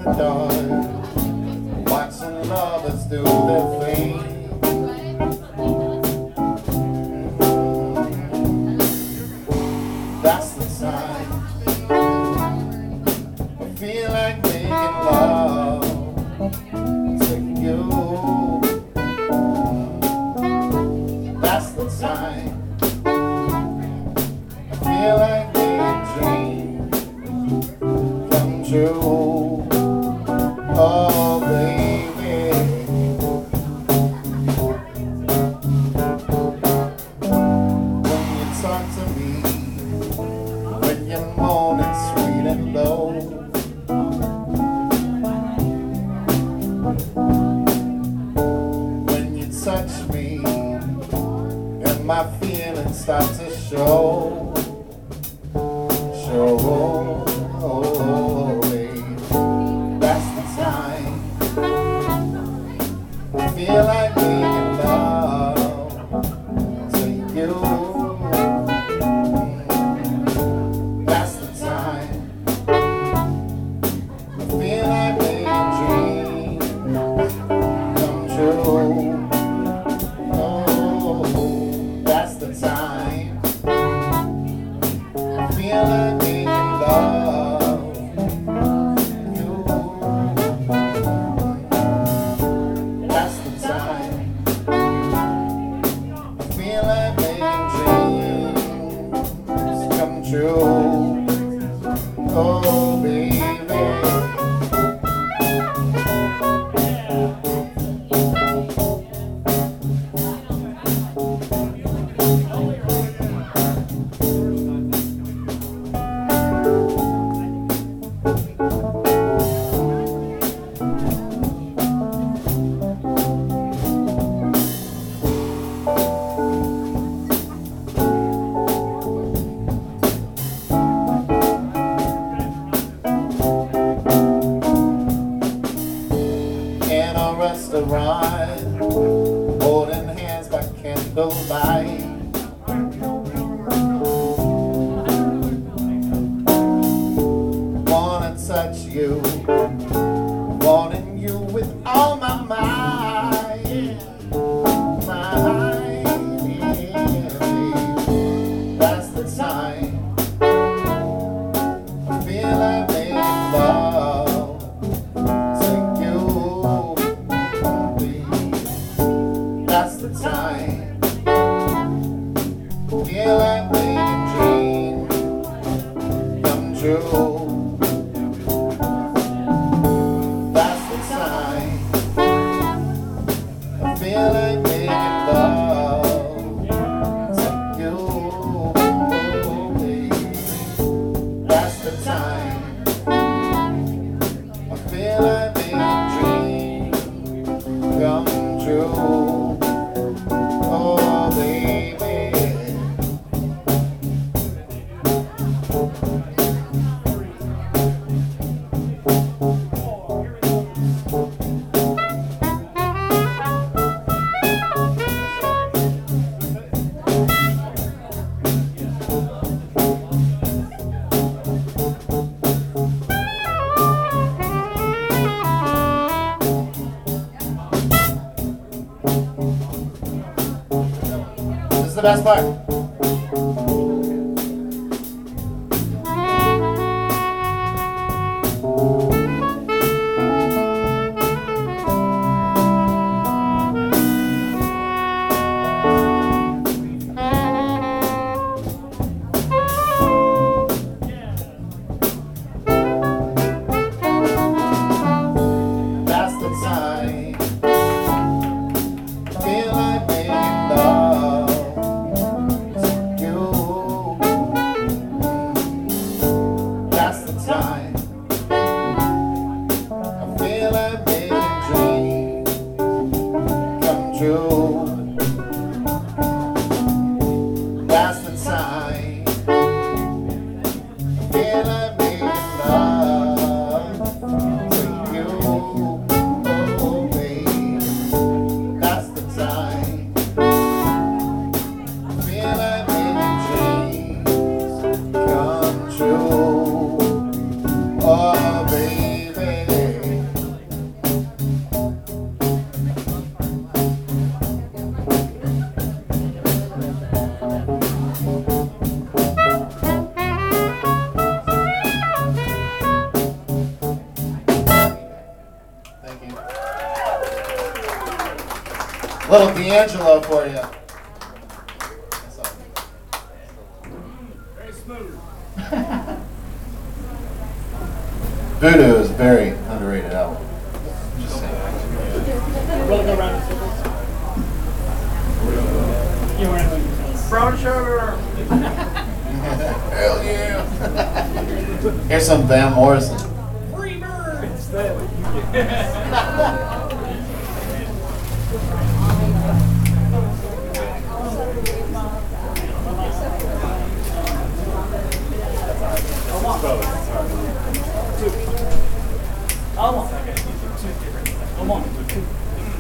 dark, watching others do their thing. That's the time I feel like making love to you. That's the time I feel like making dreams come true. Oh baby, when you talk to me, when you're moaning sweet and low, when you touch me and my feelings start to show. That's the time I feel like making love to you. That's the time I feel like making dreams come true. Oh, that's the time I feel like making love to you. That's the time I feel like making dreams come true. Oh baby. In a restaurant, holding hands by candlelight. Wanna touch you, wanting you with all my might. That's the time I feel like making love to you. That's the time I feel like making dreams come true. That's the time I feel like making love to you, baby. That's the time I feel like making dreams come true. Oh baby. This is the best part. That's the time I feel like making love to you. That's the time I feel like making dreams come true. That's the time I feel like making love to you. Oh baby. That's the time I feel like making dreams come true. Oh baby. Little D'Angelo for you. Very smooth. Voodoo is a very underrated album. Just saying. Really go around in circles. You were in brown sugar. Hell yeah. Here's some Van Morrison. Free bird.